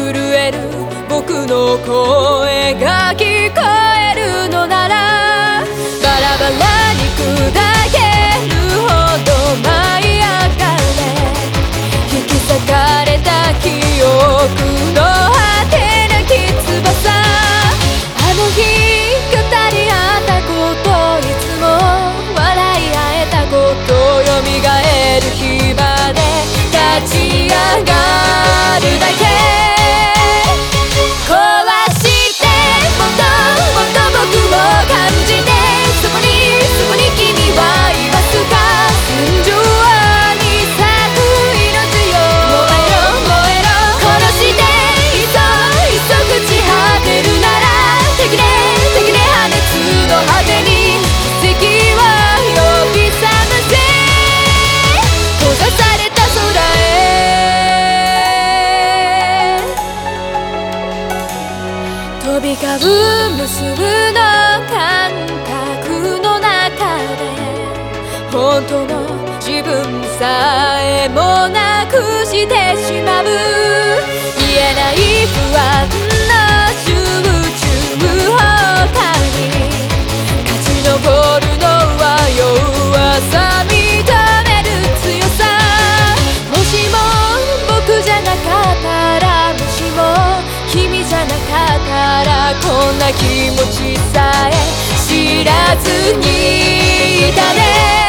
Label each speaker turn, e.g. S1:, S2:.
S1: 震える僕の声が聞こえるのなら、バラバラに砕けるほど舞い上がれ、引き裂かれた記憶の果てなき翼。あの日語り合ったこと、いつも笑い合えたこと、蘇る日まで立ち上がるだけ。壊してもっともっと僕を感じて、そこに君はいますか。戦場に咲く命よ、燃えろ燃えろ、殺していっそ朽ち果てるなら、敵で破滅の果てに奇跡は呼び覚ませ。閉ざされた空へ飛び交う無数の感覚の中で、本当の自分さえもなくしてしまう。見えない不安の集中他に勝ち残るのは弱さ、認める強さ。もしも僕じゃなかったら、もしも君じゃなかったら、こんな気持ちさえ知らずにいたね。